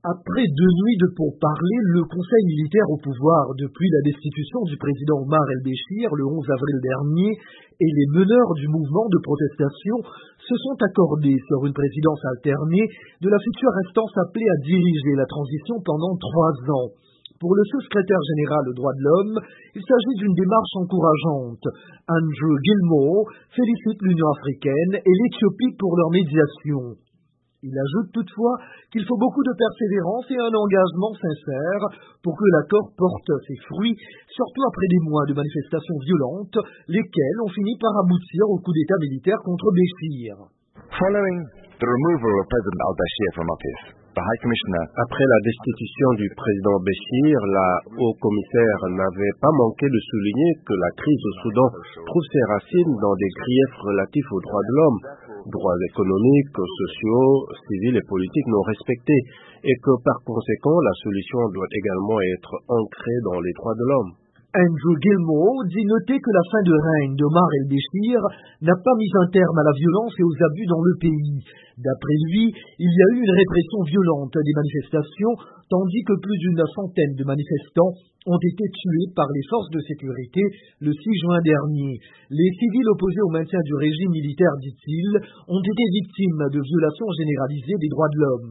Après 2 nuits de pourparlers, le Conseil militaire au pouvoir depuis la destitution du président Omar el-Béchir le 11 avril dernier et les meneurs du mouvement de protestation se sont accordés sur une présidence alternée de la future instance appelée à diriger la transition pendant 3 ans. Pour le sous-secrétaire général aux droits de l'homme, il s'agit d'une démarche encourageante. Andrew Gilmore félicite l'Union africaine et l'Éthiopie pour leur médiation. Il ajoute toutefois qu'il faut beaucoup de persévérance et un engagement sincère pour que l'accord porte ses fruits, surtout après des mois de manifestations violentes, lesquelles ont fini par aboutir au coup d'État militaire contre Béchir. Following the removal of President al-Bashir from office, the High Commissioner... Après la destitution du président Béchir, la haut-commissaire n'avait pas manqué de souligner que la crise au Soudan trouve ses racines dans des griefs relatifs aux droits de l'homme, droits économiques, sociaux, civils et politiques non respectés, et que par conséquent la solution doit également être ancrée dans les droits de l'homme. Andrew Gilmore dit noter que la fin de règne d'Omar el-Béchir n'a pas mis un terme à la violence et aux abus dans le pays. D'après lui, il y a eu une répression violente des manifestations, tandis que plus d'une centaine de manifestants ont été tués par les forces de sécurité le 6 juin dernier. Les civils opposés au maintien du régime militaire, dit-il, ont été victimes de violations généralisées des droits de l'homme.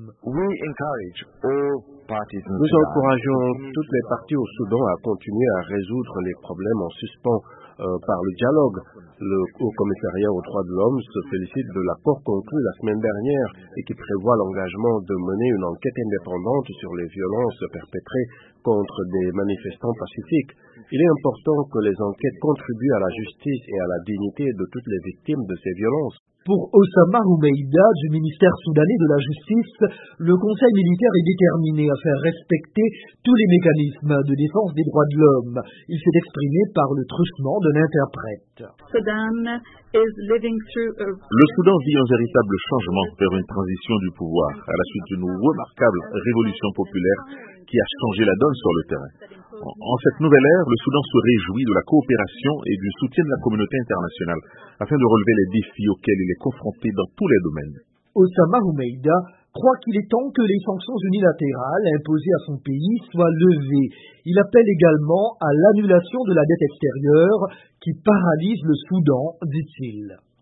Nous encourageons toutes les parties au Soudan à continuer à résoudre les problèmes en suspens par le dialogue. Le Haut-Commissariat aux droits de l'homme se félicite de l'accord conclu la semaine dernière et qui prévoit l'engagement de mener une enquête indépendante sur les violences perpétrées contre des manifestants pacifiques. Il est important que les enquêtes contribuent à la justice et à la dignité de toutes les victimes de ces violences. Pour Osama Roumeida du ministère soudanais de la Justice, le Conseil militaire est déterminé à faire respecter tous les mécanismes de défense des droits de l'homme. Il s'est exprimé par le truchement d'un interprète. Le Soudan vit un véritable changement vers une transition du pouvoir à la suite d'une remarquable révolution populaire qui a changé la donne sur le terrain. En cette nouvelle ère, le Soudan se réjouit de la coopération et du soutien de la communauté internationale afin de relever les défis auxquels il est confronté dans tous les domaines. Osama Roumeida croit qu'il est temps que les sanctions unilatérales imposées à son pays soient levées. Il appelle également à l'annulation de la dette extérieure qui paralyse le Soudan, dit-il.